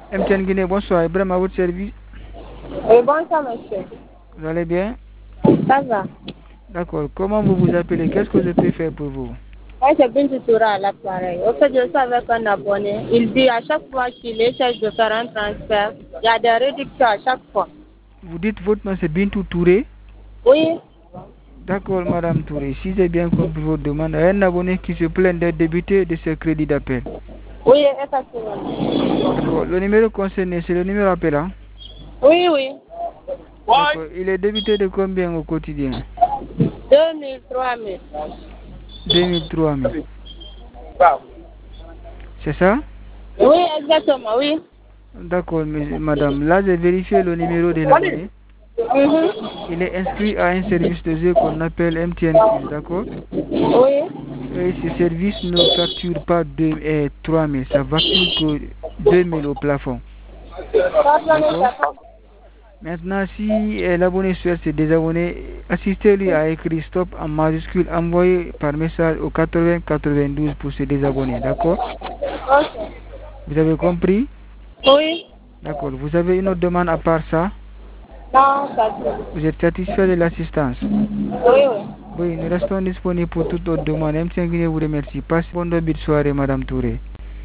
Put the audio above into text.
MTN Guinée, bonsoir. Ibrahim à votre service. Oui, bonsoir, monsieur. Vous allez bien? Ça va. D'accord. Comment vous vous appelez? Qu'est-ce que je peux faire pour vous? Moi, c'est Bintou Toura à l'appareil. Au fait, je suis avec un abonné. Il dit à chaque fois qu'il essaie de faire un transfert, il y a des réductions à chaque fois. Vous dites votre nom c'est Bintou Touré? Oui. D'accord, Madame Touré. Si j'ai bien compris votre demande, il y a un abonné qui se plaint d'être débuté de ce crédit d'appel. Oui, effectivement. D'accord. Le numéro concerné, c'est le numéro appelant? Oui, oui. D'accord. Il est débuté de combien au quotidien? 2000, 3000. 2000, 3000. C'est ça? Oui, exactement, oui. D'accord, madame. Là, j'ai vérifié le numéro de l'abonné. Il est inscrit à un service de jeu qu'on appelle MTN Plus, d'accord? Oui. Et ce service ne facture pas 3000, ça facture que 2000 au plafond. D'accord? Maintenant, si l'abonné souhaite se désabonner, assistez-lui à écrire stop en majuscule, envoyé par message au 80 92 pour se désabonner, d'accord? Ok. Vous avez compris? Oui. D'accord. Vous avez une autre demande à part ça? Non, ça va. Vous êtes satisfait de l'assistance? Oui, oui. Oui, nous restons disponibles pour toute autre demande. MTN Guinée vous remercie. Passez une bonne soirée, Madame Touré.